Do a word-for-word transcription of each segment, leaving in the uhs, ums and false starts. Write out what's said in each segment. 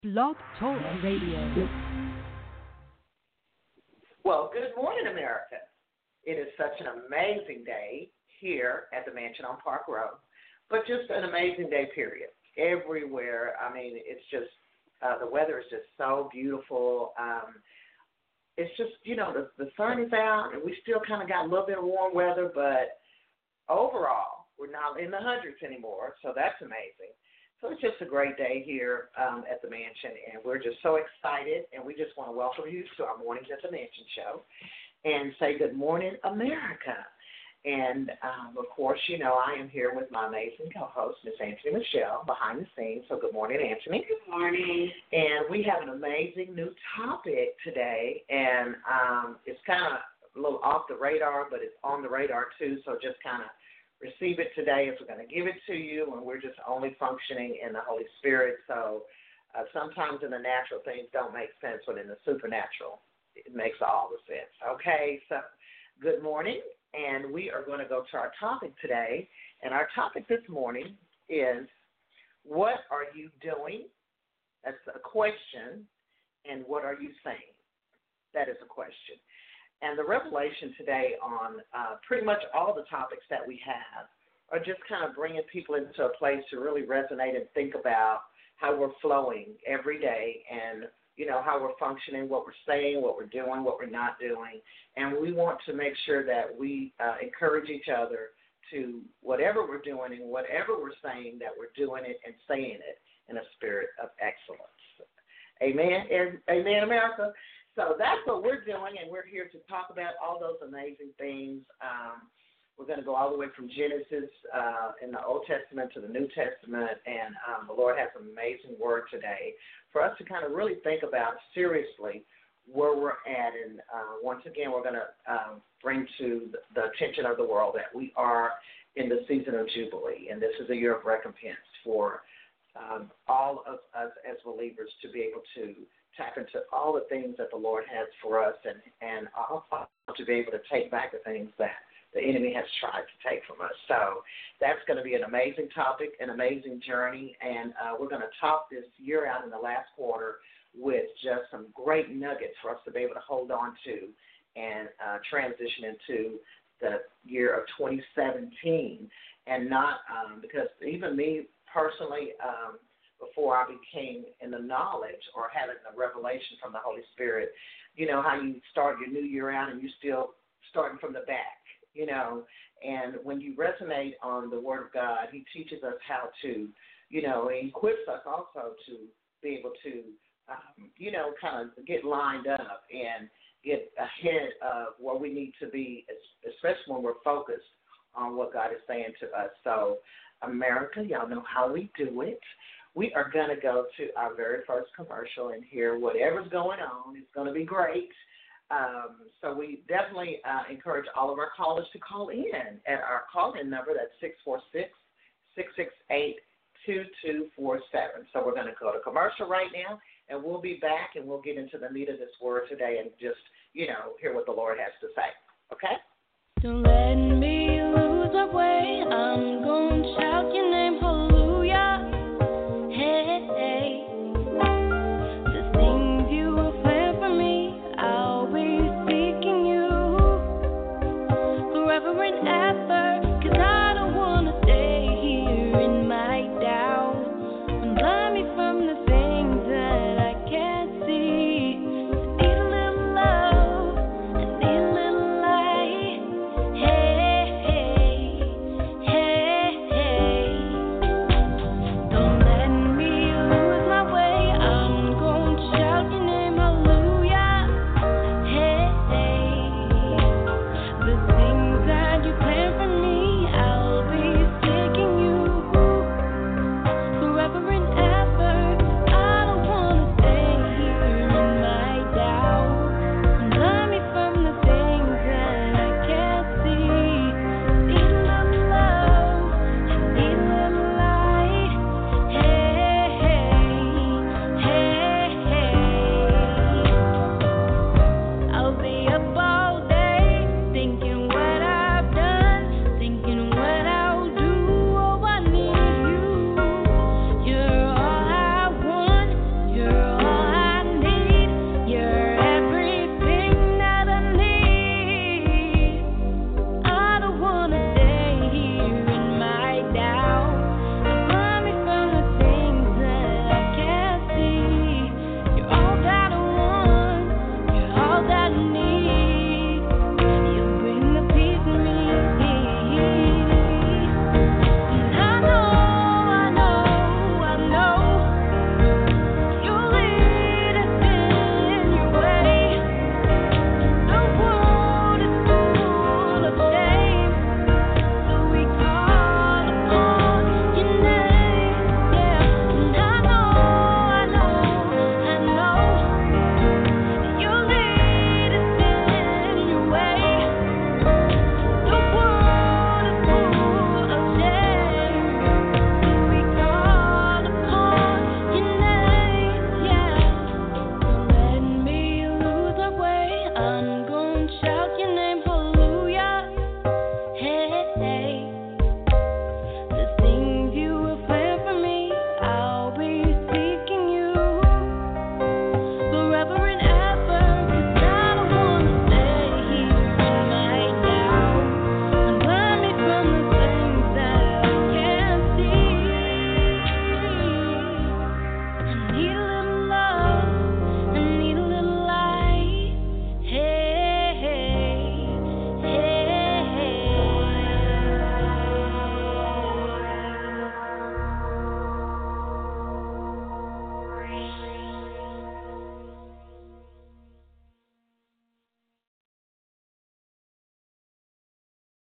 Blog Talk Radio. Well, good morning, America. It is such an amazing day here at the Mansion on Park Road, but just an amazing day, period. Everywhere, I mean, it's just, uh, the weather is just so beautiful. Um, it's just, you know, the, the sun is out, and we still kind of got a little bit of warm weather, but overall, we're not in the hundreds anymore, so that's amazing. So it's just a great day here um, at the Mansion, and we're just so excited, and we just want to welcome you to our Mornings at the Mansion show and say good morning, America. And, um, of course, you know, I am here with my amazing co-host, Miss Anthony Michelle, behind the scenes. So good morning, Anthony. Good morning. And we have an amazing new topic today, and um, it's kind of a little off the radar, but it's on the radar, too, so just kind of receive it today as we're going to give it to you, and we're just only functioning in the Holy Spirit. So uh, sometimes in the natural things don't make sense, but in the supernatural, it makes all the sense. Okay, so good morning, and we are going to go to our topic today. And our topic this morning is, what are you doing? That's a question, and what are you saying? That is a question. And the revelation today on uh, pretty much all the topics that we have are just kind of bringing people into a place to really resonate and think about how we're flowing every day and, you know, how we're functioning, what we're saying, what we're doing, what we're not doing. And we want to make sure that we uh, encourage each other to whatever we're doing and whatever we're saying, that we're doing it and saying it in a spirit of excellence. Amen. Amen, America. So that's what we're doing, and we're here to talk about all those amazing things. Um, we're going to go all the way from Genesis uh, in the Old Testament to the New Testament, and um, the Lord has an amazing word today for us to kind of really think about seriously where we're at. And uh, once again, we're going to um, bring to the attention of the world that we are in the season of Jubilee, and this is a year of recompense for um, all of us as believers to be able to tap into all the things that the Lord has for us, and, and also to be able to take back the things that the enemy has tried to take from us. So that's going to be an amazing topic, an amazing journey, and uh, we're going to top this year out in the last quarter with just some great nuggets for us to be able to hold on to and uh, transition into the year of twenty seventeen. And not um, because even me personally, um, before I became in the knowledge or having the revelation from the Holy Spirit, you know, how you start your new year out and you're still starting from the back, you know, and when you resonate on the Word of God, He teaches us how to, you know, He equips us also to be able to, um, you know, kind of get lined up and get ahead of where we need to be, especially when we're focused on what God is saying to us. So, America, y'all know how we do it. We are going to go to our very first commercial and hear whatever's going on. It's going to be great. Um, so we definitely uh, encourage all of our callers to call in at our call-in number. That's six four six, six six eight, two two four seven. So we're going to go to commercial right now, and we'll be back, and we'll get into the meat of this word today and just, you know, hear what the Lord has to say. Okay? Don't let me lose my way. I'm going to shout your name, hallelujah. Hey, hey. The things you have planned for me, I'll be seeking you forever and ever. 'Cause I don't want to stay here in my doubt. And blind me from the things that I can't see. Need a little love, I need a little light. Hey, hey, hey, hey.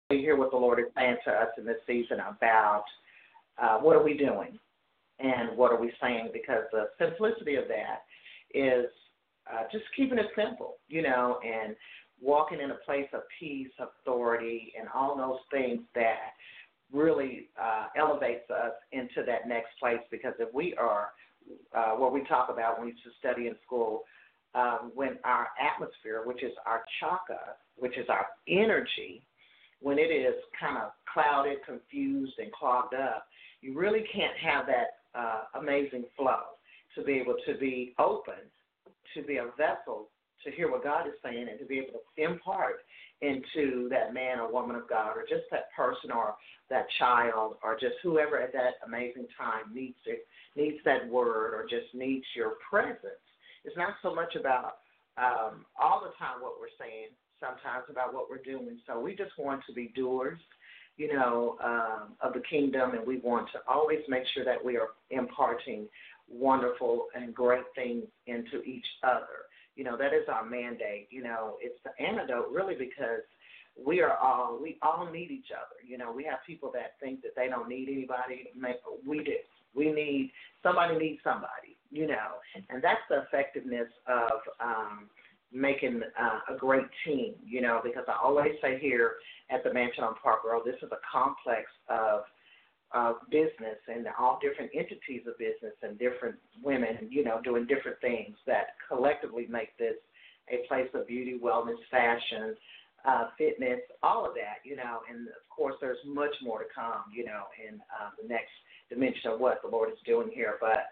hear what the Lord is saying to us in this season about uh, what are we doing and what are we saying, because the simplicity of that is uh, just keeping it simple, you know, and walking in a place of peace, authority, and all those things that really uh, elevates us into that next place. Because if we are, uh, what we talk about when we used to study in school, um, when our atmosphere, which is our chakra, which is our energy, when it is kind of clouded, confused, and clogged up, you really can't have that uh, amazing flow to be able to be open, to be a vessel, to hear what God is saying, and to be able to impart into that man or woman of God, or just that person or that child, or just whoever at that amazing time needs it, needs that word, or just needs your presence. It's not so much about um, all the time what we're saying, sometimes about what we're doing. So we just want to be doers, you know, um, of the kingdom, and we want to always make sure that we are imparting wonderful and great things into each other. You know, that is our mandate. You know, it's the antidote really, because we are all, we all need each other. You know, we have people that think that they don't need anybody. We do. We need, somebody needs somebody, you know, and that's the effectiveness of um, making uh, a great team, you know, because I always say here at the Mansion on Park Road, this is a complex of of business and all different entities of business and different women, you know, doing different things that collectively make this a place of beauty, wellness, fashion, uh, fitness, all of that, you know, and of course there's much more to come, you know, in uh, the next dimension of what the Lord is doing here. But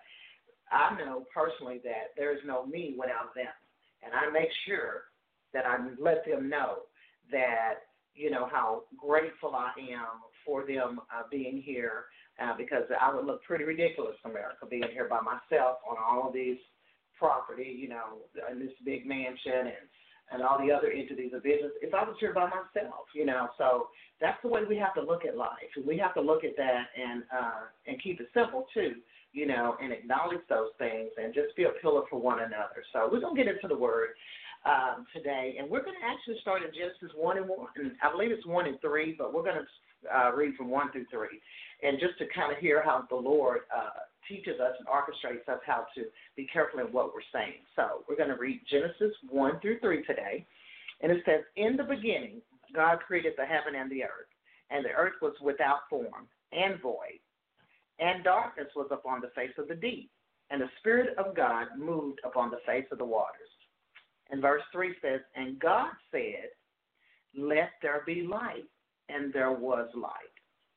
I know personally that there is no me without them. And I make sure that I let them know that, you know, how grateful I am for them uh, being here, uh, because I would look pretty ridiculous, America, being here by myself on all of these property, you know, in this big mansion and, and all the other entities of business, if I was here by myself, you know. So that's the way we have to look at life. And we have to look at that and uh, and keep it simple, too, you know, and acknowledge those things and just be a pillar for one another. So we're going to get into the Word um, today, and we're going to actually start in Genesis one and one. And I believe it's one and three, but we're going to uh, read from one through three, and just to kind of hear how the Lord uh, teaches us and orchestrates us how to be careful in what we're saying. So we're going to read Genesis one through three today, and it says, "In the beginning, God created the heaven and the earth, and the earth was without form and void, and darkness was upon the face of the deep, and the Spirit of God moved upon the face of the waters." And verse three says, "And God said, let there be light, and there was light."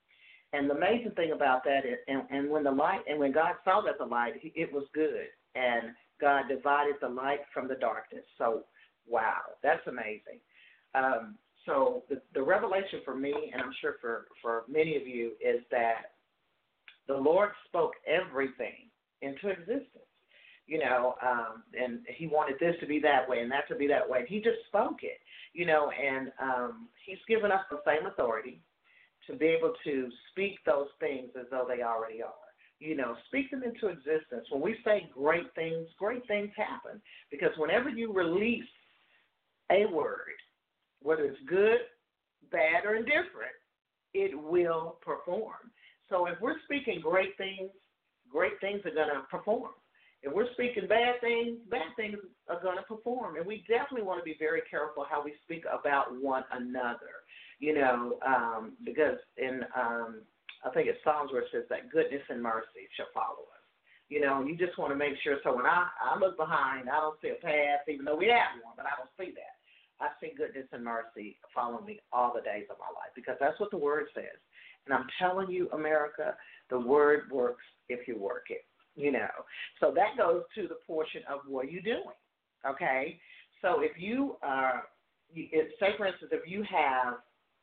And the amazing thing about that is, and, and when the light, and when God saw that the light, it was good, and God divided the light from the darkness. So, wow, that's amazing. Um, so the, the revelation for me, and I'm sure for, for many of you, is that the Lord spoke everything into existence. You know, um, and he wanted this to be that way and that to be that way. He just spoke it, you know, and um, he's given us the same authority to be able to speak those things as though they already are. You know, speak them into existence. When we say great things, great things happen. Because whenever you release a word, whether it's good, bad, or indifferent, it will perform. So if we're speaking great things, great things are going to perform. If we're speaking bad things, bad things are going to perform. And we definitely want to be very careful how we speak about one another, you know, um, because in, um, I think it's Psalms where it says that goodness and mercy shall follow us. You know, you just want to make sure. So when I, I look behind, I don't see a path, even though we have one, but I don't see that. I see goodness and mercy following me all the days of my life, because that's what the Word says. And I'm telling you, America, the Word works if you work it. You know, so that goes to the portion of what are you doing, okay? So if you are, if, say for instance, if you have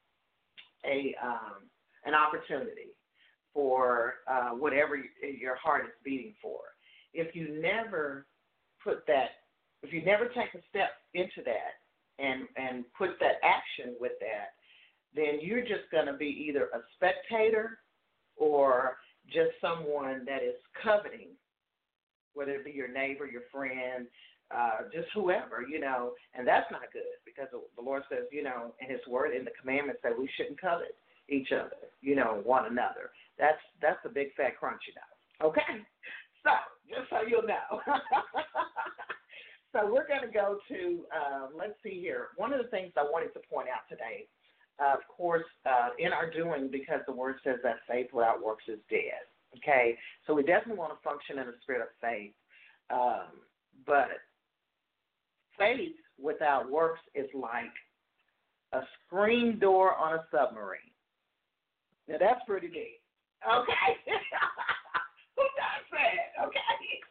a um, an opportunity for uh, whatever your heart is beating for, if you never put that, if you never take a step into that and and put that action with that, then you're just going to be either a spectator or just someone that is coveting whether it be your neighbor, your friend, uh, just whoever, you know, and that's not good because the Lord says, you know, in his word, in the commandments that we shouldn't covet each other, you know, one another. That's that's a big fat crunchy nut. Okay? So, just so you'll know. So we're going to go to, uh, let's see here. One of the things I wanted to point out today, uh, of course, uh, in our doing, because the word says that faith without works is dead. Okay? So we definitely want to function in a spirit of faith. Um, but faith without works is like a screen door on a submarine. Now, that's pretty deep. Okay? Who does that? Okay?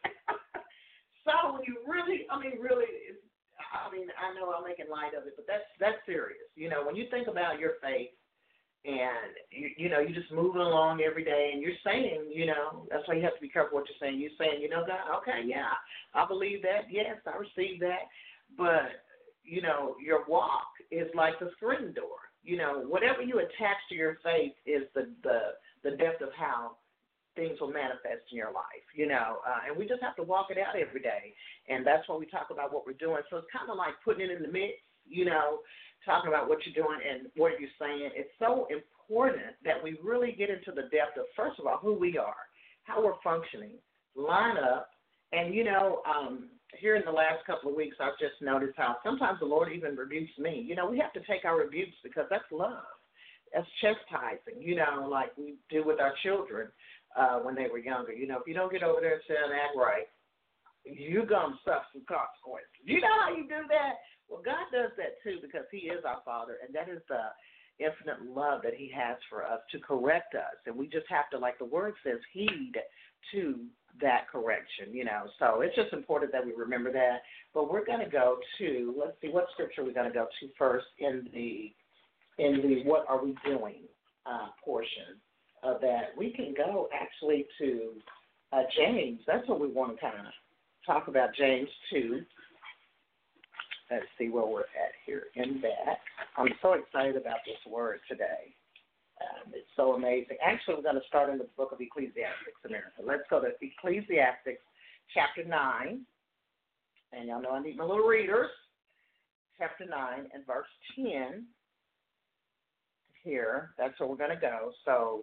So when you really, I mean, really, it's, I mean, I know I'm making light of it, but that's that's serious. You know, when you think about your faith and, you, you know, you're just moving along every day and you're saying, you know, that's why you have to be careful what you're saying. You're saying, you know, God, okay, yeah, I believe that. Yes, I receive that. But, you know, your walk is like the screen door. You know, whatever you attach to your faith is the, the, the depth of how things will manifest in your life, you know, uh, and we just have to walk it out every day, and that's why we talk about what we're doing. So it's kind of like putting it in the mix, you know, talking about what you're doing and what you're saying. It's so important that we really get into the depth of, first of all, who we are, how we're functioning, line up, and, you know, um, here in the last couple of weeks, I've just noticed how sometimes the Lord even rebukes me. You know, we have to take our rebukes because that's love. That's chastising, you know, like we do with our children. Uh, when they were younger. You know, if you don't get over there and sit and act right, you're going to suffer some consequences. You know how you do that? Well, God does that too because he is our Father, and that is the infinite love that he has for us to correct us. And we just have to, like the word says, heed to that correction, you know. So it's just important that we remember that. But we're going to go to, let's see, what scripture we're going to go to first in the, in the what are we doing uh, portion. Of that, we can go actually to uh, James. That's what we want to kind of talk about, James two. Let's see where we're at here in that. I'm so excited about this word today. Um, it's so amazing. Actually, we're going to start in the book of Ecclesiastes, America. Let's go to Ecclesiastes chapter nine. And y'all know I need my little readers. Chapter nine and verse ten. Here, that's where we're going to go. So,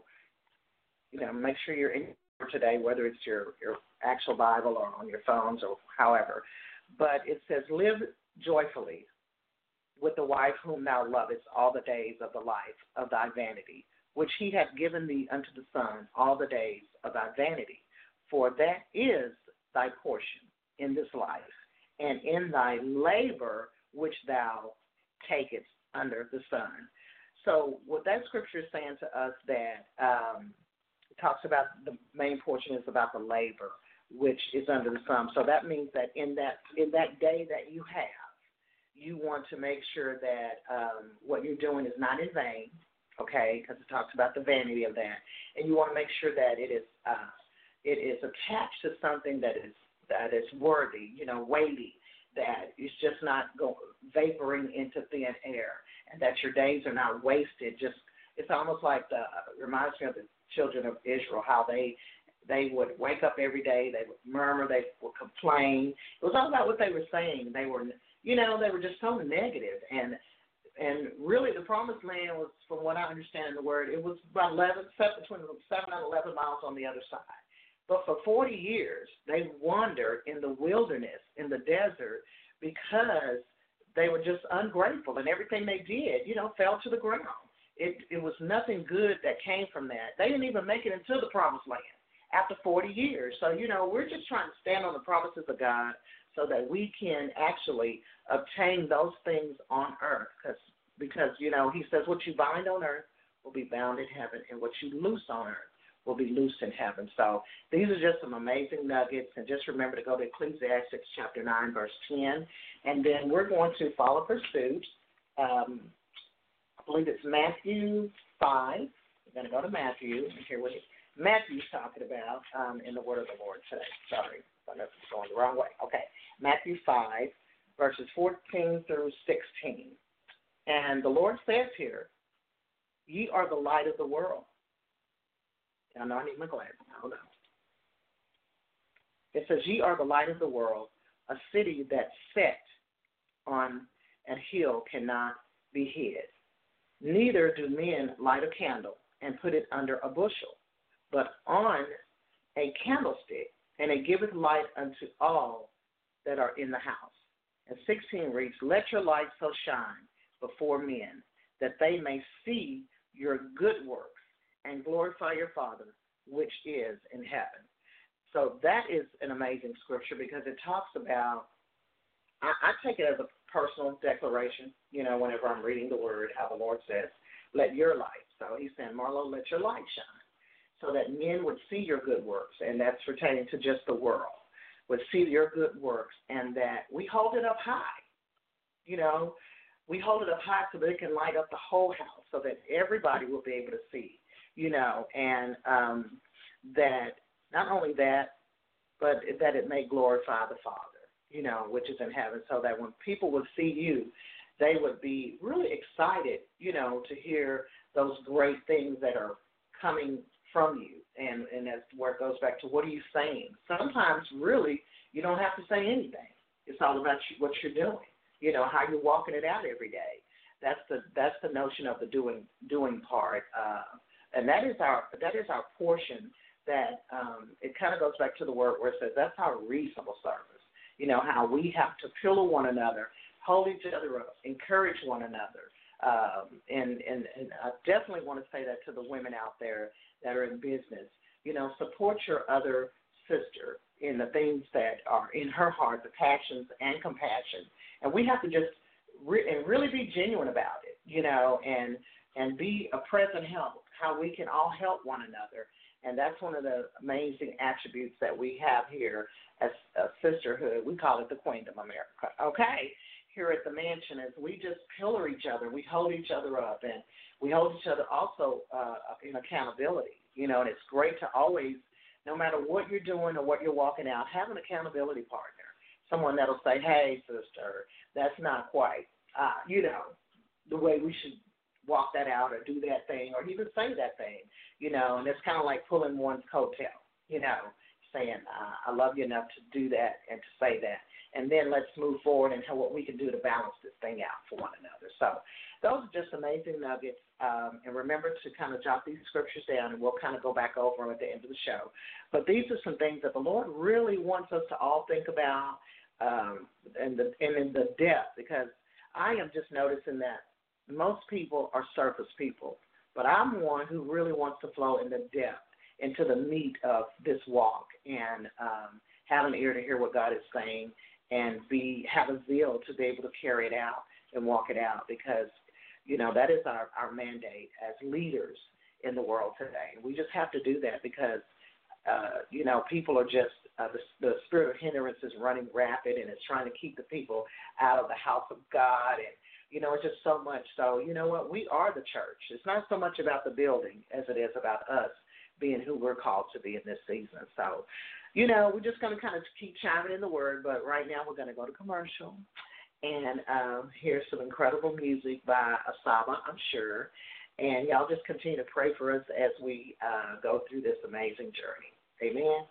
you know, make sure you're in today, whether it's your, your actual Bible or on your phones or however. But it says, live joyfully with the wife whom thou lovest all the days of the life of thy vanity, which he hath given thee unto the Son all the days of thy vanity. For that is thy portion in this life, and in thy labor which thou takest under the sun. So what that scripture is saying to us that um, it talks about the main portion is about the labor which is under the sun. So that means that in that in that day that you have, you want to make sure that um, what you're doing is not in vain, okay? Because it talks about the vanity of that, and you want to make sure that it is uh, it is attached to something that is that is worthy, you know, weighty, that it's just not go, vaporing into thin air, and that your days are not wasted. Just it's almost like the uh, reminds me of the children of Israel, how they they would wake up every day, they would murmur, they would complain. It was all about what they were saying. They were, you know, they were just so negative, and and really the promised land was, from what I understand in the word, it was about eleven, between seven and eleven miles on the other side. But for forty years, they wandered in the wilderness, in the desert, because they were just ungrateful, and everything they did, you know, fell to the ground. It it was nothing good that came from that. They didn't even make it into the promised land after forty years. So, you know, we're just trying to stand on the promises of God so that we can actually obtain those things on earth. Cause, because, you know, he says what you bind on earth will be bound in heaven, and what you loose on earth will be loosed in heaven. So these are just some amazing nuggets. And just remember to go to Ecclesiastes chapter nine, verse ten. And then we're going to follow pursuit. Um, I believe it's Matthew five. We're going to go to Matthew and hear what Matthew's talking about um, in the word of the Lord today. Sorry, I know it's going the wrong way. Okay, Matthew five, verses fourteen through sixteen. And the Lord says here, ye are the light of the world. I know I need my glasses. Hold on. It says, ye are the light of the world. A city that's set on a hill cannot be hid. Neither do men light a candle and put it under a bushel, but on a candlestick, and it giveth light unto all that are in the house. And sixteen reads, let your light so shine before men, that they may see your good works and glorify your Father which is in heaven. So that is an amazing scripture because it talks about, I, I take it as a personal declaration, you know, whenever I'm reading the word, how the Lord says, let your light. So he's saying, Marlo, let your light shine so that men would see your good works, and that's pertaining to just the world, would see your good works, and that we hold it up high. You know, we hold it up high so that it can light up the whole house so that everybody will be able to see, you know, and um, that not only that, but that it may glorify the Father, you know, which is in heaven, so that when people would see you, they would be really excited, you know, to hear those great things that are coming from you. And, and that's where it goes back to what are you saying? Sometimes, really, you don't have to say anything. It's all about you, what you're doing, you know, how you're walking it out every day. That's the that's the notion of the doing doing part, uh, and that is our that is our portion. That um, it kind of goes back to the word where it says that's our reasonable service. You know, how we have to pillow one another, hold each other up, encourage one another. Um, and, and, and I definitely want to say that to the women out there that are in business. You know, support your other sister in the things that are in her heart, the passions and compassion. And we have to just re- and really be genuine about it, you know, and, and be a present help, how we can all help one another. And that's one of the amazing attributes that we have here as a sisterhood. We call it the Queendom America, okay? Here at the mansion, is we just pillar each other. We hold each other up, and we hold each other also uh, in accountability. You know, and it's great to always, no matter what you're doing or what you're walking out, have an accountability partner, someone that'll say, hey, sister, that's not quite, uh, you know, the way we should walk that out or do that thing or even say that thing, you know, and it's kind of like pulling one's coattail, you know, saying, uh, I love you enough to do that and to say that. And then let's move forward and how, what we can do to balance this thing out for one another. So those are just amazing nuggets. Um, and remember to kind of jot these scriptures down, and we'll kind of go back over them at the end of the show. But these are some things that the Lord really wants us to all think about um, and, the, and in the depth, because I am just noticing that most people are surface people, but I'm one who really wants to flow in the depth, into the meat of this walk, and um, have an ear to hear what God is saying, and be have a zeal to be able to carry it out and walk it out, because, you know, that is our, our mandate as leaders in the world today. We just have to do that because, uh, you know, people are just, uh, the, the spirit of hindrance is running rapid, and it's trying to keep the people out of the house of God, and, you know, it's just so much. So, you know what, we are the church. It's not so much about the building as it is about us being who we're called to be in this season. So, you know, we're just going to kind of keep chiming in the word, but right now we're going to go to commercial and um, hear some incredible music by Asaba, I'm sure. And y'all just continue to pray for us as we uh, go through this amazing journey. Amen.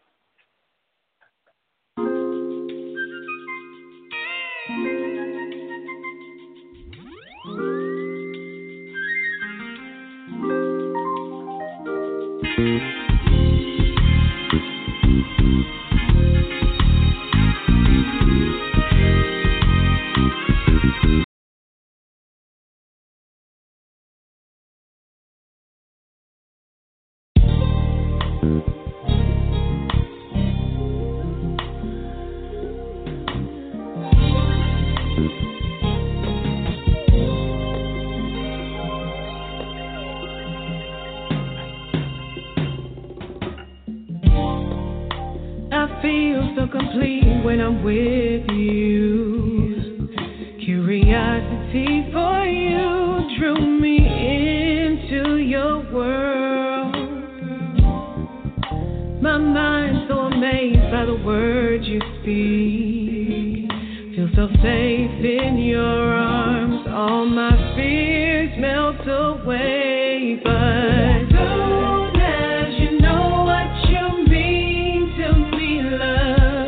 Complete when I'm with you. Curiosity for you drew me into your world. My mind so amazed by the words you speak. Feel so safe in your arms. All my fears melt away, but soon as you know what you mean to me, love,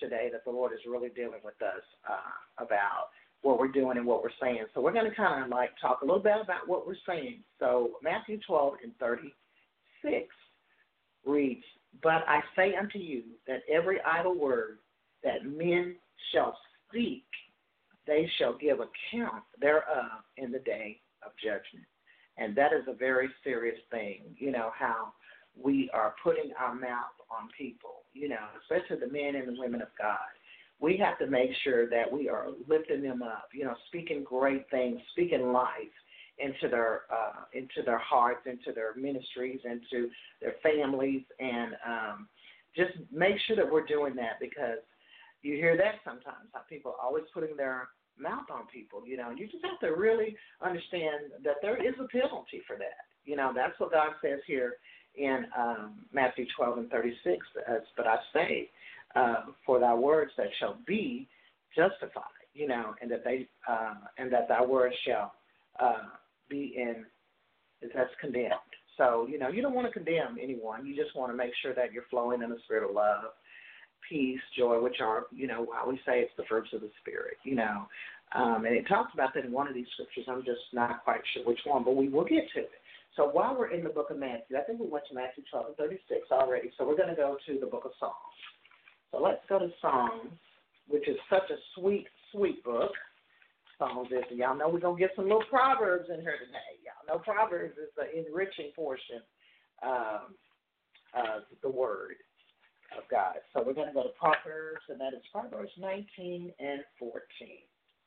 today that the Lord is really dealing with us uh, about what we're doing and what we're saying. So we're going to kind of like talk a little bit about what we're saying. So Matthew twelve and thirty-six reads, "But I say unto you that every idle word that men shall speak, they shall give account thereof in the day of judgment." And that is a very serious thing, you know, how we are putting our mouth on people, you know, especially the men and the women of God. We have to make sure that we are lifting them up, you know, speaking great things, speaking life into their uh, into their hearts, into their ministries, into their families, and um, just make sure that we're doing that, because you hear that sometimes, how people are always putting their mouth on people, you know, and you just have to really understand that there is a penalty for that. You know, that's what God says here in um, Matthew twelve and thirty-six, as, but I say, uh, for thy words that shall be justified, you know, and that they uh, and that thy words shall uh, be in, that's condemned. So, you know, you don't want to condemn anyone. You just want to make sure that you're flowing in the spirit of love, peace, joy, which are, you know, how we say it's the fruits of the Spirit, you know. Um, and it talks about that in one of these scriptures. I'm just not quite sure which one, but we will get to it. So while we're in the book of Matthew, I think we went to Matthew twelve and thirty-six already, so we're going to go to the book of Psalms. So let's go to Psalms, which is such a sweet, sweet book. Psalms is, and y'all know we're going to get some little Proverbs in here today. Y'all know Proverbs is the enriching portion um, of the Word of God. So we're going to go to Proverbs, and that is Proverbs nineteen and fourteen.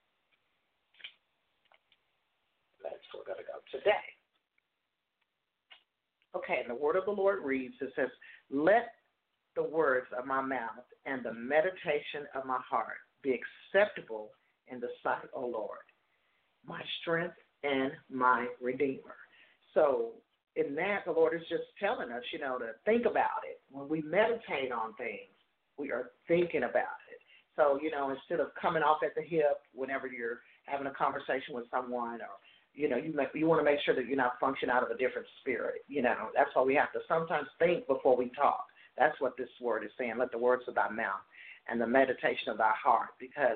That's where we're going to go today. Okay, and the word of the Lord reads, it says, "Let the words of my mouth and the meditation of my heart be acceptable in the sight, O Lord, my strength and my Redeemer." So in that, the Lord is just telling us, you know, to think about it. When we meditate on things, we are thinking about it. So, you know, instead of coming off at the hip whenever you're having a conversation with someone, or, you know, you, make, you want to make sure that you're not functioning out of a different spirit. You know, that's why we have to sometimes think before we talk. That's what this word is saying. Let the words of thy mouth and the meditation of thy heart, because,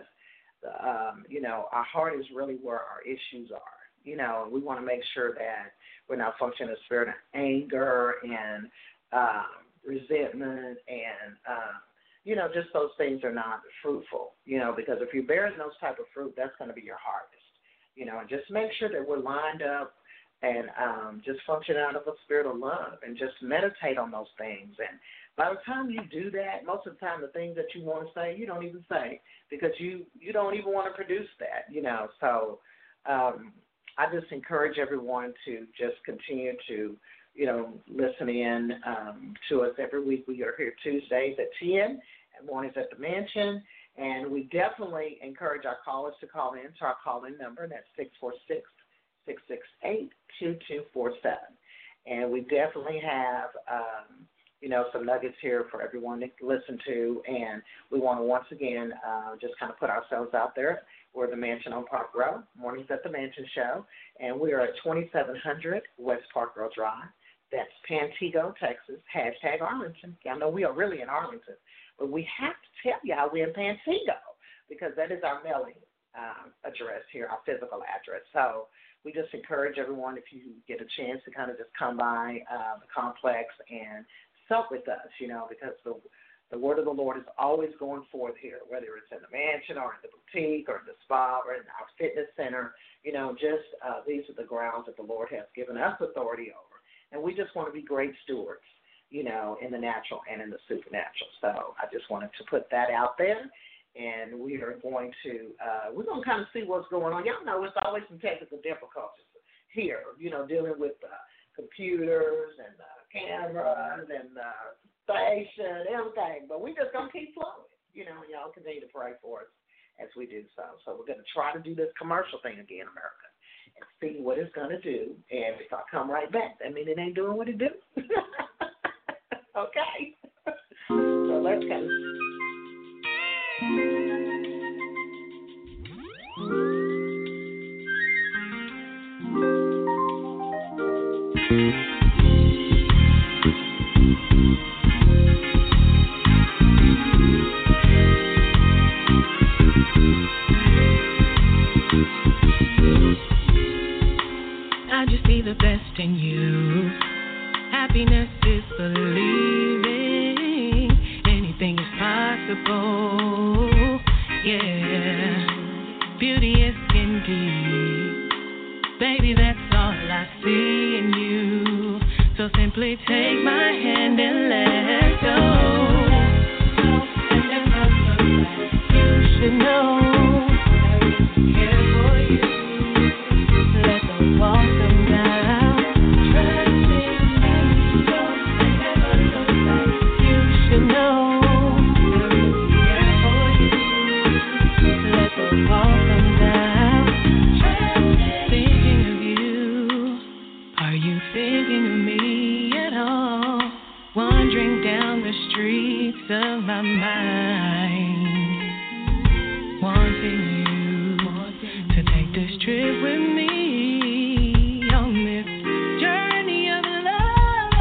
um, you know, our heart is really where our issues are. You know, we want to make sure that we're not functioning in a spirit of anger and um, resentment and, uh, you know, just those things are not fruitful, you know, because if you're bearing those type of fruit, that's going to be your harvest, you know, and just make sure that we're lined up and um, just function out of a spirit of love and just meditate on those things. And by the time you do that, most of the time the things that you want to say, you don't even say, because you, you don't even want to produce that, you know. So um, I just encourage everyone to just continue to, you know, listen in um, to us every week. We are here Tuesdays at ten and mornings at the Mansion. And we definitely encourage our callers to call in to our call-in number, and that's six four six, six six eight, two two four seven. And we definitely have, um, you know, some nuggets here for everyone to listen to. And we want to once again uh, just kind of put ourselves out there. We're the Mansion on Park Row, Mornings at the Mansion Show, and we are at twenty-seven hundred West Park Row Drive. That's Pantego, Texas, hashtag Arlington. Y'all know we are really in Arlington, but we have to tell y'all we're in Pantego because that is our mailing um, address here, our physical address. So we just encourage everyone, if you get a chance, to kind of just come by uh, the complex and sup with us, you know, because the The word of the Lord is always going forth here, whether it's in the mansion or in the boutique or in the spa or in our fitness center. You know, just uh, these are the grounds that the Lord has given us authority over. And we just want to be great stewards, you know, in the natural and in the supernatural. So I just wanted to put that out there. And we are going to, uh, we're going to kind of see what's going on. Y'all know it's always some technical difficulties here, you know, dealing with uh, computers and uh, cameras and uh, station, everything. But we just going to keep flowing. You know, y'all continue to pray for us as we do so. So we're going to try to do this commercial thing again, America, and see what it's going to do. And if I come right back, that means it ain't doing what it do. Okay. So let's kind of... see the best in you. Happiness is believing anything is possible. Yeah, beauty is skin deep. Baby, that's all I see in you. So simply take my hand and let's go. And if I look back, you should know I really care for you. Let the walls come down. Trust me, so and if I look back, you should know I really care for you. Let the walls come down. Trust me, thinking of you. Are you thinking of me at all? Wandering down the streets of my mind, wanting you to take this trip with me on this journey of love.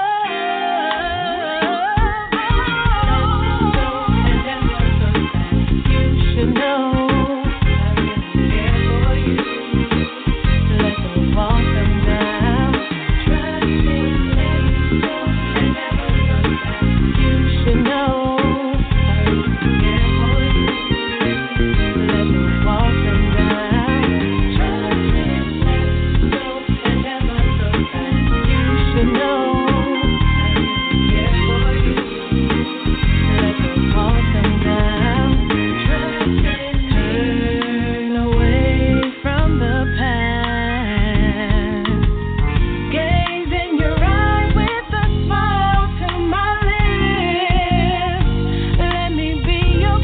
And then what's so bad? You should know I really care for you. Let the walls come down. Trust me, and never look back. You should know I really care for you. Let the walls come down. Trust me, and never look back. You should know I really care for you. Let the walls come down. Trust me, turn away from the past. Gaze in your eyes with a smile to my lips. Let me be your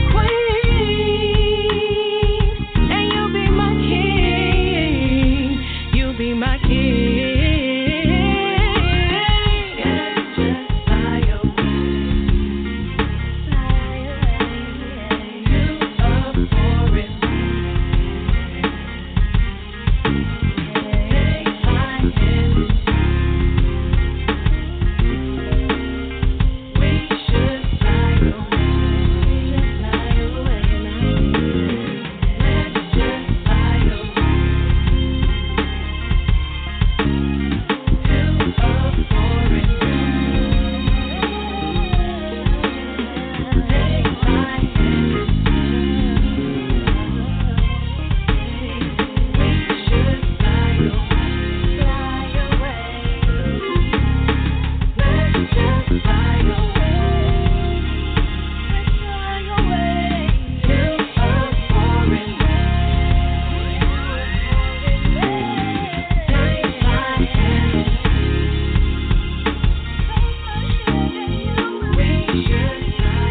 queen, and you'll be my king. You'll be my king. Let's just fly away, fly away to a foreign land. Take my hand. We should fly away, fly away, my dear. Let's just fly away to a foreign land. Take my hand. We should fly away, fly away. Let's just fly away, fly away to a foreign land. Take my hand. We should fly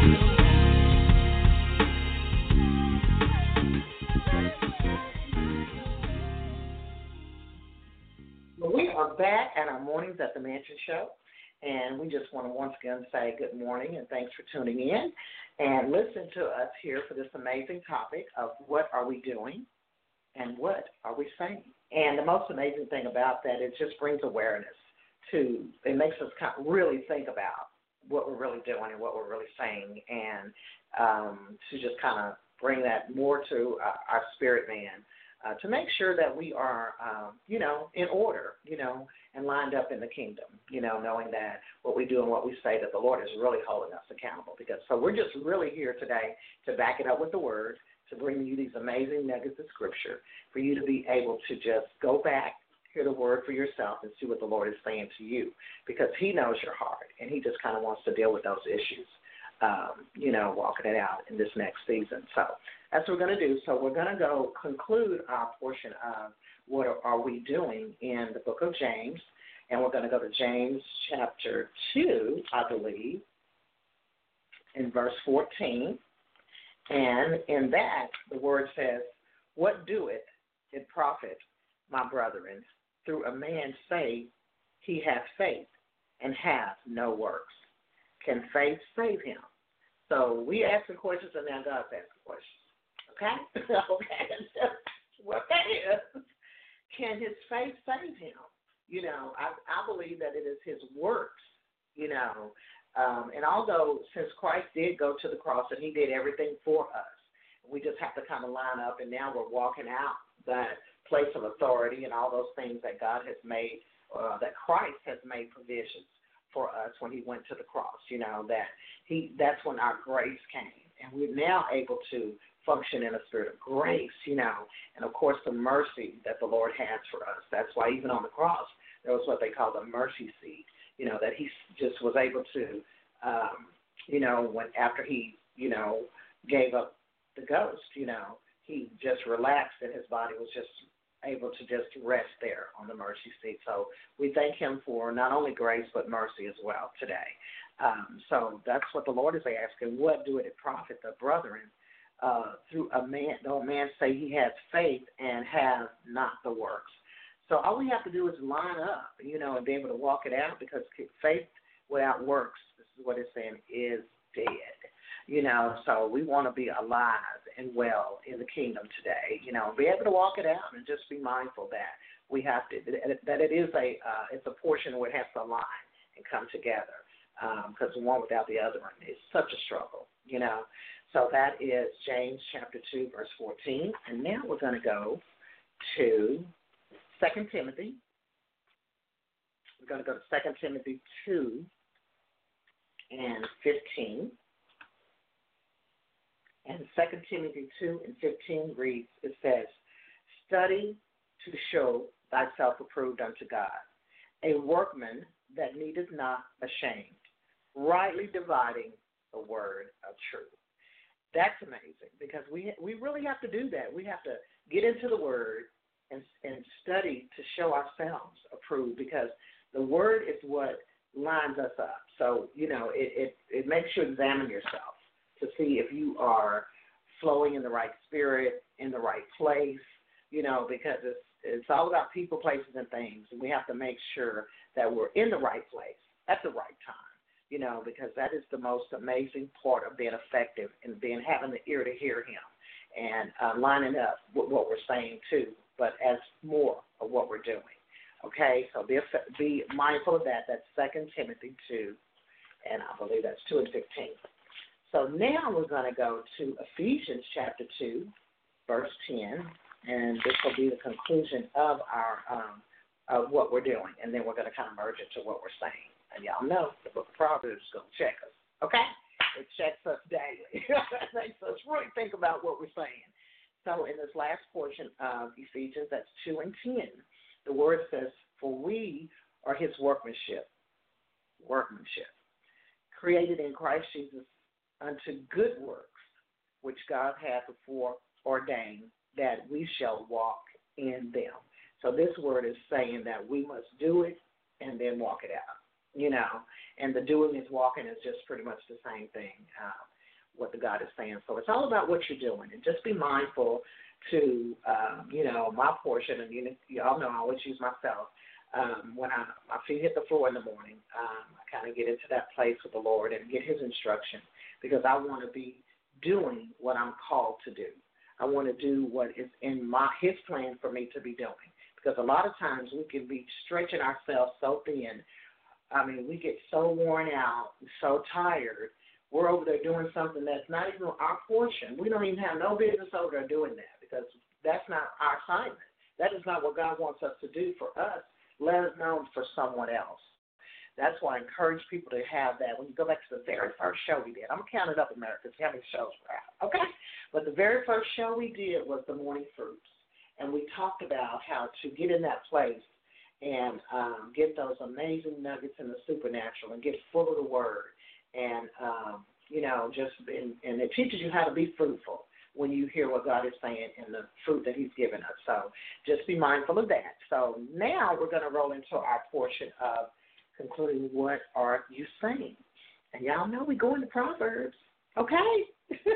Well, we are back at our Mornings at the Mansion show, and we just want to once again say good morning and thanks for tuning in and listen to us here for this amazing topic of what are we doing and what are we saying. And the most amazing thing about that, it just brings awareness to, it makes us kind of really think about what we're really doing and what we're really saying, and um, to just kind of bring that more to uh, our spirit man, uh, to make sure that we are, um, you know, in order, you know, and lined up in the kingdom, you know, knowing that what we do and what we say, that the Lord is really holding us accountable. Because so we're just really here today to back it up with the word, to bring you these amazing nuggets of scripture, for you to be able to just go back, hear the word for yourself, and see what the Lord is saying to you, because he knows your heart, and he just kind of wants to deal with those issues, um, you know, walking it out in this next season. So that's what we're going to do. So we're going to go conclude our portion of what are we doing in the book of James, and we're going to go to James chapter two, I believe, in verse fourteen. And in that, the word says, "What doeth it profit, my brethren, through a man say he hath faith and hath no works? Can faith save him?" So we ask the questions, and now God's asking questions. Okay? Okay. What that is, can his faith save him? You know, I, I believe that it is his works, you know. Um, and although since Christ did go to the cross and he did everything for us, we just have to kind of line up, and now we're walking out that place of authority and all those things that God has made, uh, that Christ has made provisions for us when he went to the cross, you know, that he that's when our grace came. And we're now able to function in a spirit of grace, you know, and of course the mercy that the Lord has for us. That's why even on the cross, there was what they call the mercy seat, you know, that he just was able to, um, you know, when after he, you know, gave up the ghost, you know, he just relaxed and his body was just able to just rest there on the mercy seat. So we thank him for not only grace but mercy as well today. Um, so that's what the Lord is asking. What do it profit the brethren uh, through a man, though a man say he has faith and has not the works? So all we have to do is line up, you know, and be able to walk it out, because faith without works, this is what it's saying, is dead. You know, so we want to be alive and well in the kingdom today, you know, be able to walk it out and just be mindful that we have to, that it is a, uh, it's a portion where it has to align and come together, because um, one without the other one is such a struggle, you know. So that is James chapter two, verse fourteen. And now we're going to go to Second Timothy. We're going to go to Second Timothy two and fifteen. And Second Timothy two and fifteen reads, it says, study to show thyself approved unto God, a workman that needeth not ashamed, rightly dividing the word of truth. That's amazing, because we we really have to do that. We have to get into the word and, and study to show ourselves approved, because the word is what lines us up. So, you know, it, it, it makes you examine yourself to see if you are flowing in the right spirit, in the right place, you know, because it's it's all about people, places, and things, and we have to make sure that we're in the right place at the right time, you know, because that is the most amazing part of being effective and being having the ear to hear him and uh, lining up with what we're saying too, but as more of what we're doing. Okay, so be be mindful of that. That's Second Timothy two, and I believe that's two and fifteen. So now we're going to go to Ephesians chapter two, verse ten, and this will be the conclusion of our um, of what we're doing, and then we're going to kind of merge into what we're saying. And y'all know the book of Proverbs is going to check us, okay? It checks us daily. It makes us really think about what we're saying. So in this last portion of Ephesians, that's two and ten, the word says, for we are his workmanship, workmanship, created in Christ Jesus unto good works, which God hath before ordained that we shall walk in them. So this word is saying that we must do it and then walk it out, you know, and the doing is walking is just pretty much the same thing, uh, what the God is saying. So it's all about what you're doing, and just be mindful to, um, you know, my portion, and you know, you all know I always use myself. Um, when I, my feet hit the floor in the morning, um, I kind of get into that place with the Lord and get his instruction, because I want to be doing what I'm called to do. I want to do what is in my his plan for me to be doing, because a lot of times we can be stretching ourselves so thin. I mean, we get so worn out, so tired. We're over there doing something that's not even our portion. We don't even have no business over there doing that, because that's not our assignment. That is not what God wants us to do for us, let alone for someone else. That's why I encourage people to have that. When you go back to the very first show we did, I'm going to count it up, America, see how many shows we're at, okay? But the very first show we did was the Morning Fruits, and we talked about how to get in that place and um, get those amazing nuggets in the supernatural and get full of the word. And, um, you know, just, and, and it teaches you how to be fruitful when you hear what God is saying and the fruit that he's given us. So just be mindful of that. So now we're going to roll into our portion of concluding what are you saying. And y'all know we go into Proverbs, okay?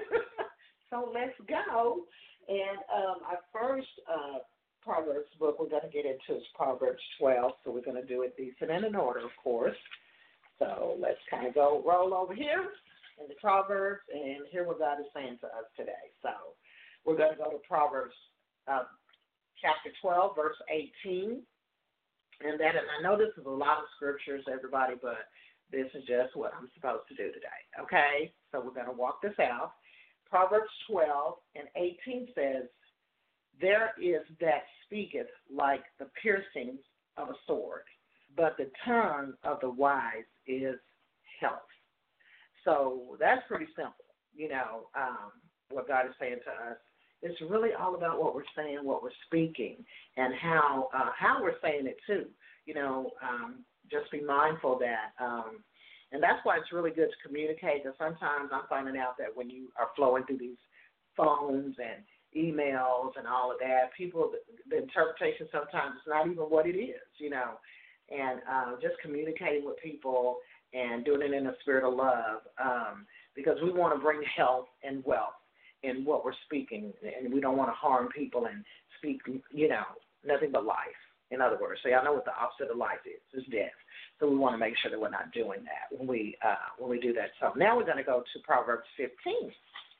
So let's go. And um, our first uh, Proverbs book we're going to get into is Proverbs twelve, so we're going to do it decent and in order, of course. So let's kind of go roll over here in the Proverbs and hear what God is saying to us today. So we're going to go to Proverbs uh, chapter twelve, verse eighteen. And that, and I know this is a lot of scriptures, everybody, but this is just what I'm supposed to do today, okay? So we're going to walk this out. Proverbs twelve and eighteen says, there is that speaketh like the piercings of a sword, but the tongue of the wise is health. So that's pretty simple, you know, um, what God is saying to us. It's really all about what we're saying, what we're speaking, and how uh, how we're saying it too. You know, um, just be mindful that, um, and that's why it's really good to communicate. Because sometimes I'm finding out that when you are flowing through these phones and emails and all of that, people, the, the interpretation sometimes is not even what it is, you know. And uh, just communicating with people and doing it in a spirit of love, um, because we want to bring health and wealth in what we're speaking, and we don't want to harm people and speak, you know, nothing but life. In other words, see, I know what the opposite of life is, is death. So we want to make sure that we're not doing that when we uh, when we do that. So now we're going to go to Proverbs fifteen.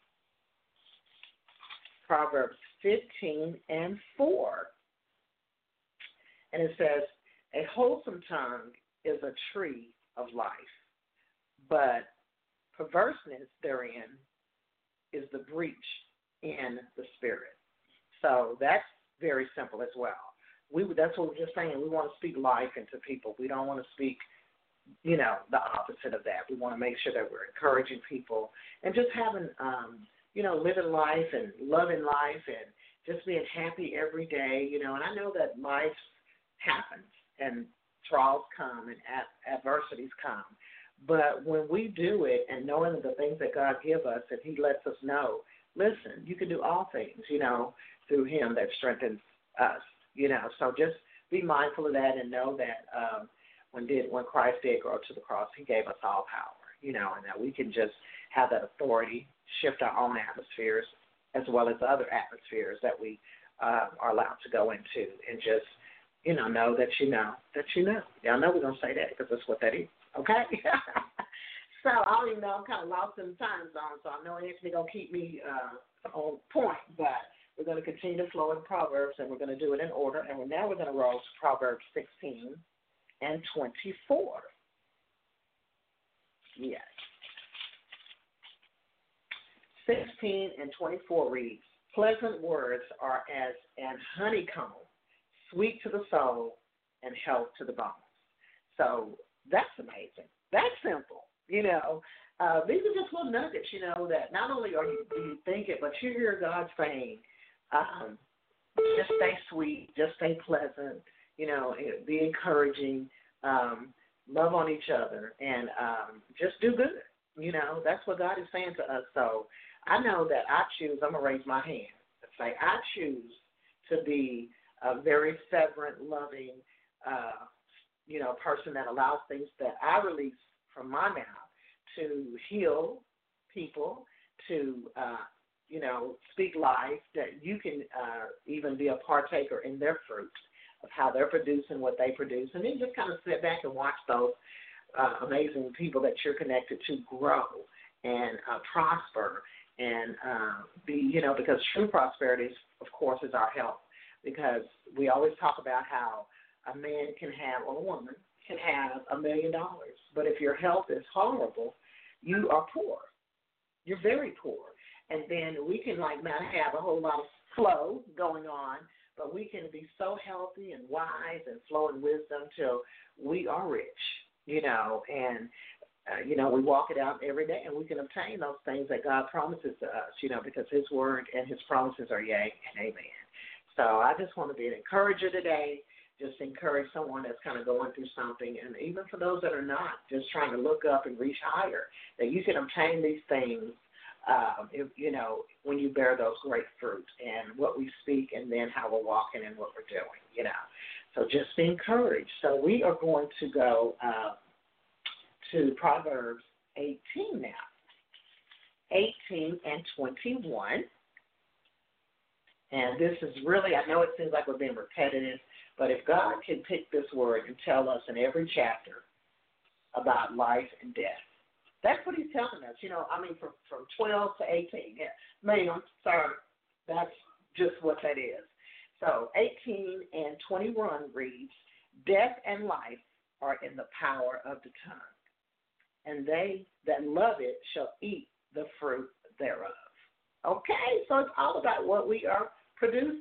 Proverbs fifteen and four. And it says, a wholesome tongue is a tree of life, but perverseness therein is the breach in the spirit. So that's very simple as well. We that's what we're just saying. We want to speak life into people. We don't want to speak, you know, the opposite of that. We want to make sure that we're encouraging people and just having, um, you know, living life and loving life and just being happy every day, you know. And I know that life happens and trials come and ad- adversities come. But when we do it and knowing the things that God gives us, and he lets us know, listen, you can do all things, you know, through him that strengthens us, you know. So just be mindful of that and know that um, when did when Christ did go to the cross, he gave us all power, you know, and that we can just have that authority, shift our own atmospheres as well as other atmospheres that we uh, are allowed to go into, and just, you know, know that you know, that you know. Y'all know we're going to say that because that's what that is. Okay? So I don't even know, I'm kind of lost in the time zone, so I know Anthony going to keep me uh, on point, but we're going to continue to flow in Proverbs, and we're going to do it in order, and now we're going to roll to Proverbs sixteen and twenty-four. Yes. sixteen and twenty-four reads, pleasant words are as an honeycomb, sweet to the soul and health to the bones. So that's amazing. That's simple. You know, uh, these are just little nuggets, you know, that not only are you, do you think it, but you hear God saying, um, just stay sweet, just stay pleasant, you know, be encouraging, um, love on each other, and um, just do good. You know, that's what God is saying to us. So I know that I choose, I'm going to raise my hand and say, I choose to be a very fervent, loving, uh, you know, person that allows things that I release from my mouth to heal people, to, uh, you know, speak life, that you can uh, even be a partaker in their fruit of how they're producing what they produce, and then just kind of sit back and watch those uh, amazing people that you're connected to grow and uh, prosper and uh, be, you know, because true prosperity, is, of course, is our health, because we always talk about how a man can have, or a woman can have a million dollars, but if your health is horrible, you are poor. You're very poor. And then we can, like, not have a whole lot of flow going on, but we can be so healthy and wise and flow in wisdom till we are rich, you know, and, uh, you know, we walk it out every day, and we can obtain those things that God promises to us, you know, because his word and his promises are yea and amen. So I just want to be an encourager today, just encourage someone that's kind of going through something, and even for those that are not, just trying to look up and reach higher, that you can obtain these things, um, if, you know, when you bear those great fruits and what we speak, and then how we're walking and what we're doing, you know. So just be encouraged. So we are going to go uh, to Proverbs eighteen now, eighteen and twenty-one. And this is really, I know it seems like we're being repetitive, but if God can pick this word and tell us in every chapter about life and death, that's what he's telling us. You know, I mean, from, from twelve to eighteen. Yeah, ma'am, sorry, that's just what that is. So eighteen and twenty-one reads, death and life are in the power of the tongue, and they that love it shall eat the fruit thereof. Okay, so it's all about what we are producing.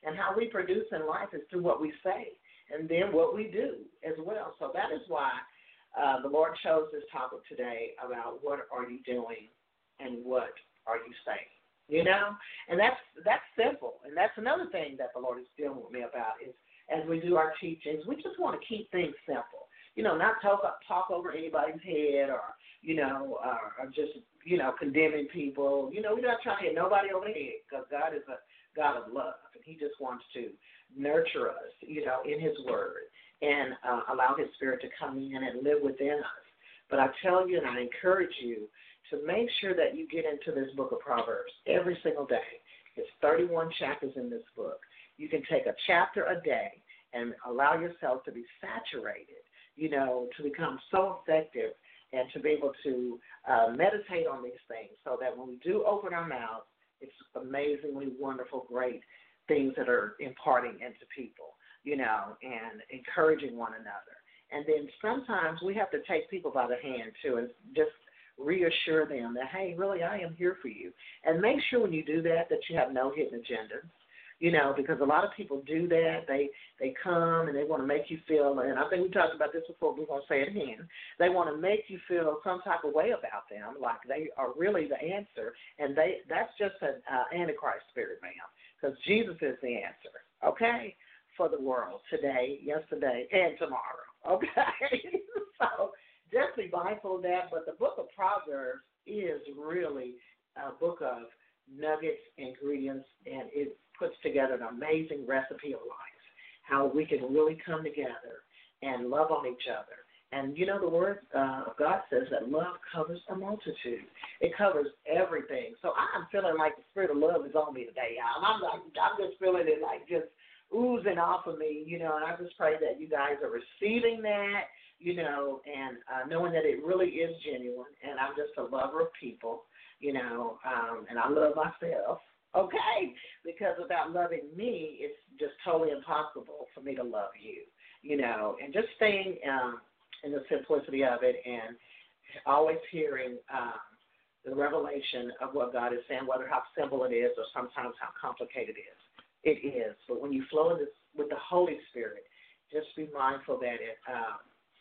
And how we produce in life is through what we say and then what we do as well. So that is why uh, the Lord chose this topic today about what are you doing and what are you saying. You know, and that's that's simple, and that's another thing that the Lord is dealing with me about is as we do our teachings, we just want to keep things simple. You know, not talk talk over anybody's head or you know, or, or just you know condemning people. You know, we're not trying to hit nobody over the head because God is a God of love, and He just wants to nurture us, you know, in His Word and uh, allow His Spirit to come in and live within us. But I tell you, and I encourage you to make sure that you get into this book of Proverbs every single day. It's thirty-one chapters in this book. You can take a chapter a day and allow yourself to be saturated, you know, to become so effective and to be able to uh, meditate on these things so that when we do open our mouths, it's amazingly wonderful, great things that are imparting into people, you know, and encouraging one another. And then sometimes we have to take people by the hand, too, and just reassure them that, hey, really, I am here for you. And make sure when you do that that you have no hidden agendas, you know, because a lot of people do that. They they come and they want to make you feel, and I think we talked about this before, we're going to say it again, they want to make you feel some type of way about them, like they are really the answer, and they that's just an uh, Antichrist spirit, ma'am, because Jesus is the answer, okay, for the world today, yesterday, and tomorrow, okay? So just be mindful of that, but the book of Proverbs is really a book of nuggets, ingredients, and it puts together an amazing recipe of life, how we can really come together and love on each other. And, you know, the word uh, of God says that love covers a multitude. It covers everything. So I'm feeling like the spirit of love is on me today, y'all. And I'm, like, I'm just feeling it like just oozing off of me, you know, and I just pray that you guys are receiving that, you know, and uh, knowing that it really is genuine, and I'm just a lover of people, you know, um, and I love myself, okay, because without loving me, it's just totally impossible for me to love you, you know, and just staying um, in the simplicity of it and always hearing um, the revelation of what God is saying, whether how simple it is or sometimes how complicated it is. It is, but when you flow in this, with the Holy Spirit, just be mindful that it, um,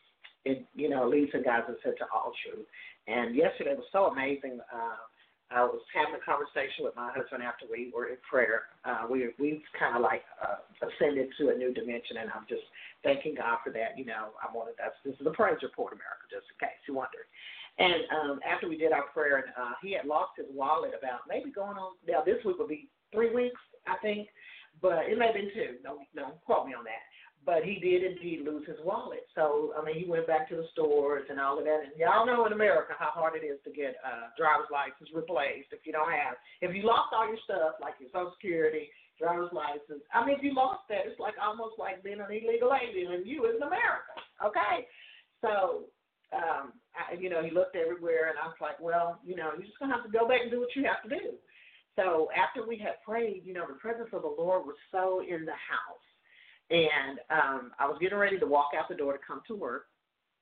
it you know, leads and guides us into all truth. And yesterday was so amazing. Uh, I was having a conversation with my husband after we were in prayer. Uh, we, we've kind of like uh, ascended to a new dimension, and I'm just thanking God for that. You know, I wanted that's this is a praise report, America, just in case you wondered. And um, after we did our prayer, and uh, he had lost his wallet about maybe going on, now this week will be three weeks, I think, but it may have been two. No, no, quote me on that. But he did indeed lose his wallet. So, I mean, he went back to the stores and all of that. And y'all know in America how hard it is to get a driver's license replaced if you don't have. If you lost all your stuff, like your Social Security, driver's license, I mean, if you lost that, it's like almost like being an illegal alien and you is in America, okay? So, um, I, you know, he looked everywhere, and I was like, well, you know, you're just going to have to go back and do what you have to do. So after we had prayed, you know, the presence of the Lord was so in the house. And um, I was getting ready to walk out the door to come to work.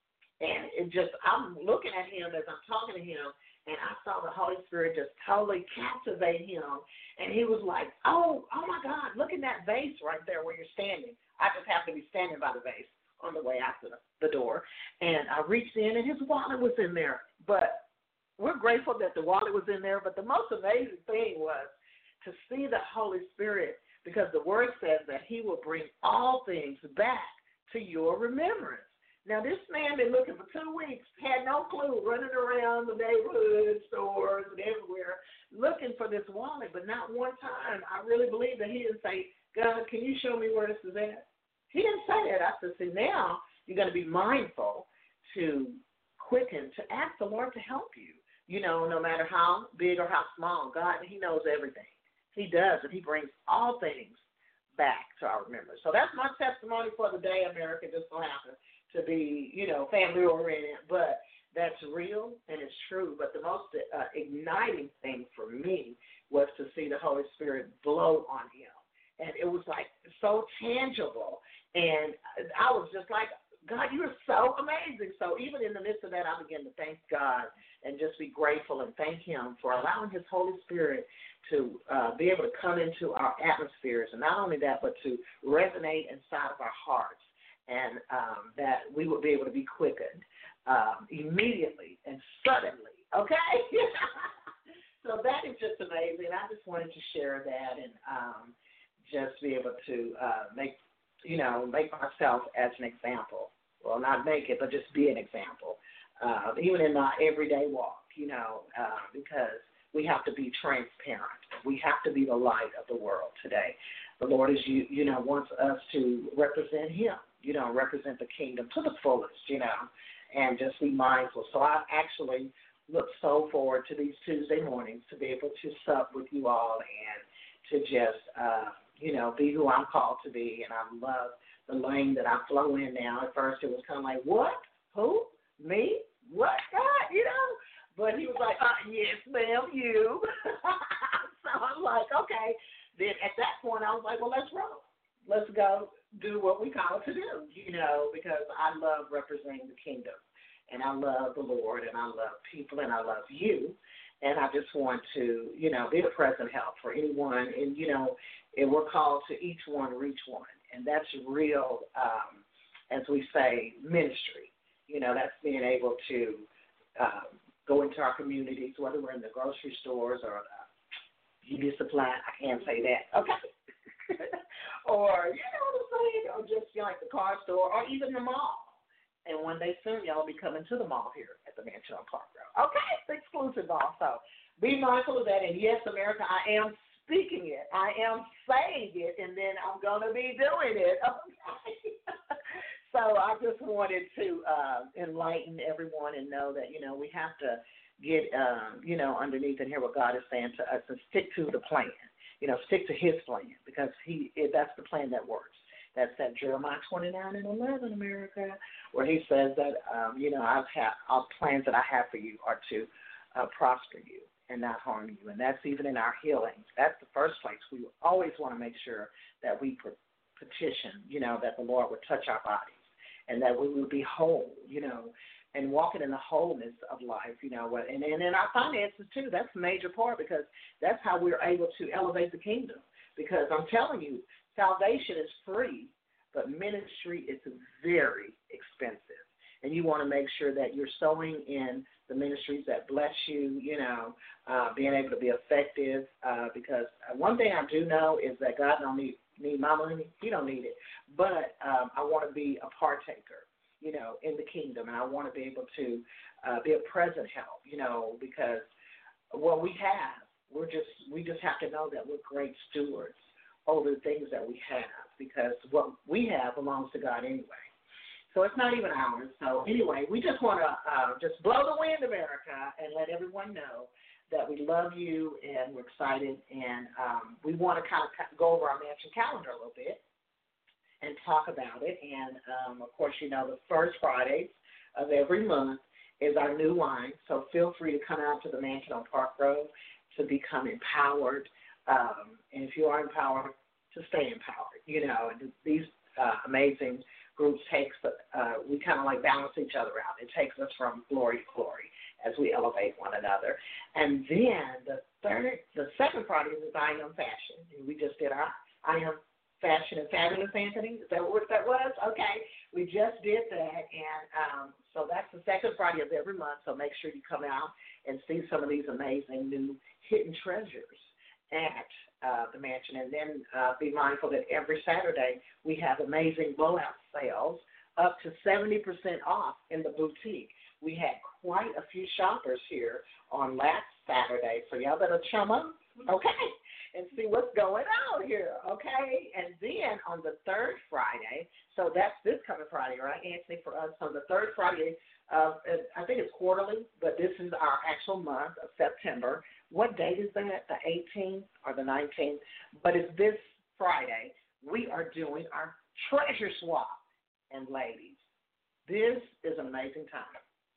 And it just, I'm looking at him as I'm talking to him, and I saw the Holy Spirit just totally captivate him. And he was like, oh, oh, my God, look at that vase right there where you're standing. I just happened to be standing by the vase on the way out to the, the door. And I reached in, and his wallet was in there. But we're grateful that the wallet was in there. But the most amazing thing was to see the Holy Spirit, because the word says that he will bring all things back to your remembrance. Now, this man been looking for two weeks, had no clue, running around the neighborhood stores and everywhere looking for this wallet, but not one time I really believe that he didn't say, God, can you show me where this is at? He didn't say that. I said, see, now you're going to be mindful to quicken, to ask the Lord to help you, you know, no matter how big or how small. God, he knows everything. He does, and he brings all things back to our remembrance. So that's my testimony for the day, America. Just so happens to be, you know, family-oriented, but that's real and it's true. But the most uh, igniting thing for me was to see the Holy Spirit blow on him. And it was like so tangible. And I was just like, God, you are so amazing. So even in the midst of that, I begin to thank God and just be grateful and thank him for allowing his Holy Spirit to uh, be able to come into our atmospheres. And not only that, but to resonate inside of our hearts, and um, that we will be able to be quickened um, immediately and suddenly. Okay? So that is just amazing. I just wanted to share that and um, just be able to uh, make, you know, make myself as an example. Well, not make it, but just be an example, uh, even in my everyday walk, you know, uh, because we have to be transparent. We have to be the light of the world today. The Lord is, you, you know, wants us to represent him, you know, represent the kingdom to the fullest, you know, and just be mindful. So I actually look so forward to these Tuesday mornings to be able to sup with you all and to just, uh, you know, be who I'm called to be. And I love the lane that I flow in now. At first it was kind of like, what? Who? Me? What? God? You know? But he was like, uh, yes, ma'am, you. So I'm like, okay. Then at that point I was like, well, let's roll. Let's go do what we call to do, you know, because I love representing the kingdom. And I love the Lord, and I love people, and I love you. And I just want to, you know, be a present help for anyone. And, you know, and we're called to each one reach one. And that's real, um, as we say, ministry. You know, that's being able to um, go into our communities, whether we're in the grocery stores or uh, beauty supply. I can't say that. Okay. Or, you know what I'm saying, or just, you know, like the car store or even the mall. And one day soon, y'all will be coming to the mall here at the Mansion on Park Road. Okay, it's exclusive mall. So be mindful of that. And yes, America, I am speaking it. I am saying it, and then I'm going to be doing it. Okay. So I just wanted to uh, enlighten everyone and know that, you know, we have to get, um, you know, underneath and hear what God is saying to us and stick to the plan. You know, stick to his plan because he that's the plan that works. That's at Jeremiah twenty-nine and eleven, America, where he says that, um, you know, I've had, our plans that I have for you are to uh, prosper you and not harm you. And that's even in our healing. That's the first place. We always want to make sure that we petition, you know, that the Lord would touch our bodies and that we would be whole, you know, and walking in the wholeness of life, you know, and, and in our finances, too. That's a major part because that's how we're able to elevate the kingdom. Because I'm telling you, salvation is free, but ministry is very expensive. And you want to make sure that you're sowing in the ministries that bless you, you know, uh, being able to be effective. Uh, because one thing I do know is that God don't need, need my money. He don't need it. But um, I want to be a partaker, you know, in the kingdom. And I want to be able to uh, be a present help, you know, because what we have, we're just we just have to know that we're great stewards over the things that we have, because what we have belongs to God anyway. So it's not even ours. So anyway, we just want to uh, just blow the wind, America, and let everyone know that we love you and we're excited. And um, we want to kind of go over our mansion calendar a little bit and talk about it. And, um, of course, you know, the first Fridays of every month is our new line. So feel free to come out to the Mansion on Park Road to become empowered. Um, and if you are empowered, to stay empowered. You know, and these uh, amazing groups takes, uh, we kind of like balance each other out. It takes us from glory to glory as we elevate one another. And then the third, the second Friday is I Am Fashion. And we just did our I Am Fashion and Fabulous, Anthony. Is that what that was? Okay. We just did that. And um, so that's the second Friday of every month. So make sure you come out and see some of these amazing new hidden treasures at uh, the mansion. And then uh, be mindful that every Saturday we have amazing blowout sales up to seventy percent off in the boutique. We had quite a few shoppers here on last Saturday, so y'all better chum up, okay, and see what's going on here, okay? And then on the third Friday, so that's this coming Friday, right, Anthony, for us, on the third Friday, uh, I think it's quarterly, but this is our actual month of September. What date is that, the eighteenth or the nineteenth? But it's this Friday. We are doing our treasure swap. And ladies, this is an amazing time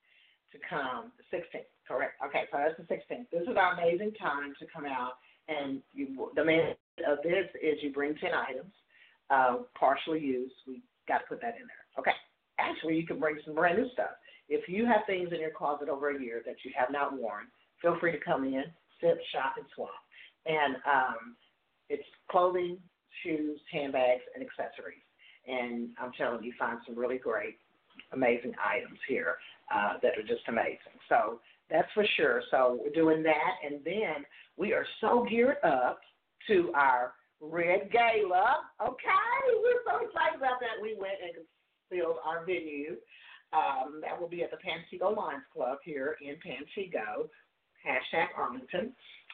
to come, the sixteenth, correct? Okay, so that's the sixteenth. This is our amazing time to come out, and you, the main of this is you bring ten items, uh, partially used. We got to put that in there, okay? actually, you can bring some brand new stuff. If you have things in your closet over a year that you have not worn, feel free to come in, sip, shop, and swap. And um, it's clothing, shoes, handbags, and accessories. And I'm telling you, you find some really great, amazing items here uh, that are just amazing. So that's for sure. So we're doing that. And then we are so geared up to our Red Gala. Okay, we're so excited about that. We went and filled our venue. Um, that will be at the Pantego Lions Club here in Pantego, hashtag Arlington.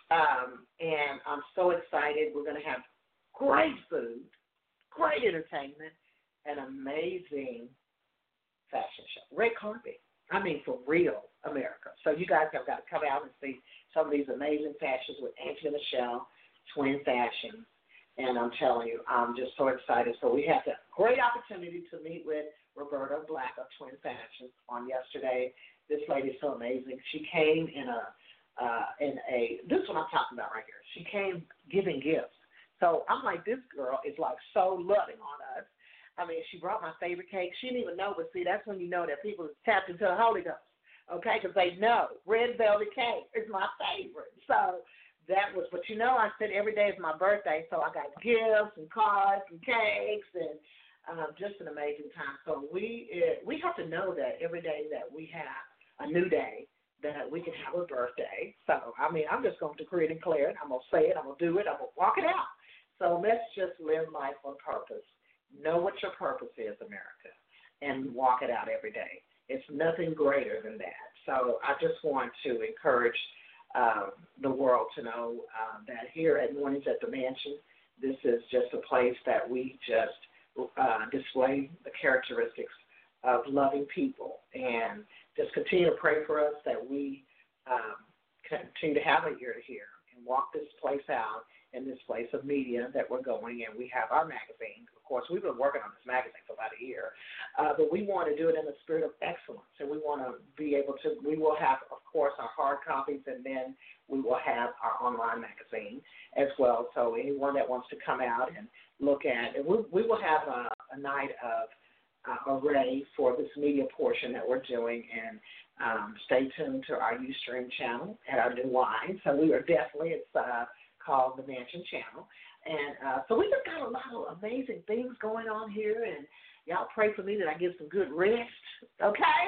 Um, and I'm so excited. We're going to have great food, great entertainment, and amazing fashion show. Red carpet. I mean, for real, America. So you guys have got to come out and see some of these amazing fashions with Auntie and Michelle, Twin Fashions. And I'm telling you, I'm just so excited. So we had the great opportunity to meet with Roberta Black of Twin Fashions on yesterday. This lady's so amazing. She came in a, uh, in a, this is what I'm talking about right here. She came giving gifts. So I'm like, this girl is like so loving on us. I mean, she brought my favorite cake. She didn't even know, but see, that's when you know that people are tapped into the Holy Ghost, okay? Because they know red velvet cake is my favorite. So that was, but you know, I said every day is my birthday, so I got gifts and cards and cakes and um, just an amazing time. So we uh, we have to know that every day that we have a new day, that we can have a birthday. So, I mean, I'm just going to decree it and declare it. I'm going to say it. I'm going to do it. I'm going to walk it out. So let's just live life on purpose. Know what your purpose is, America, and walk it out every day. It's nothing greater than that. So I just want to encourage um, the world to know uh, that here at Mornings at the Mansion, this is just a place that we just uh, display the characteristics of loving people, and just continue to pray for us that we um, continue to have an ear to hear and walk this place out in this place of media that we're going, and we have our magazine. Of course, we've been working on this magazine for about a year, uh, but we want to do it in the spirit of excellence, and we want to be able to, we will have, of course, our hard copies, and then we will have our online magazine as well. So anyone that wants to come out and look at, and we, we will have a, a night of uh, array for this media portion that we're doing, and um, stay tuned to our Ustream channel at our new line. So we are definitely, it's uh, called the Mansion Channel. And uh, so we just got a lot of amazing things going on here, and y'all pray for me that I get some good rest, okay?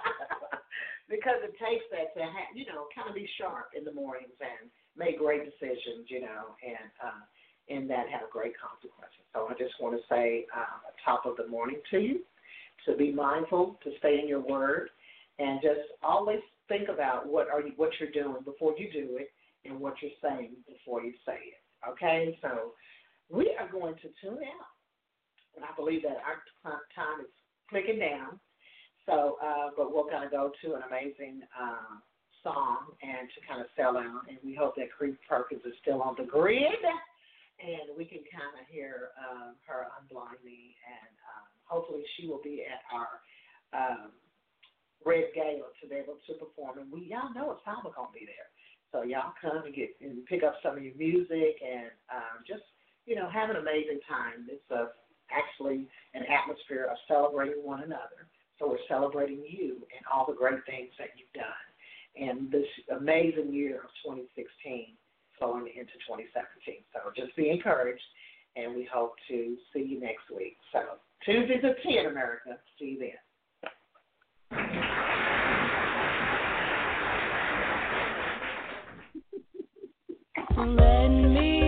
Because it takes that to have, you know, kind of be sharp in the mornings and make great decisions, you know, and uh, in that have great consequences. So I just want to say uh, top of the morning to you, to be mindful, to stay in your word, and just always think about what are you, what you're doing before you do it, and what you're saying before you say it. Okay, so we are going to tune out, and I believe that our time is clicking down. So, uh, but we're going to go to an amazing uh, song and to kind of sell out, and we hope that Cree Perkins is still on the grid, and we can kind of hear um, her Unblind Me, and um, hopefully she will be at our um, Red Gala to be able to perform, and we y'all know it's probably going to be there. So y'all come and get and pick up some of your music, and um, just, you know, have an amazing time. It's a, actually an atmosphere of celebrating one another. So we're celebrating you and all the great things that you've done. And this amazing year of twenty sixteen flowing into twenty seventeen. So just be encouraged, and we hope to see you next week. So Tuesdays at ten, America. See you then. Let me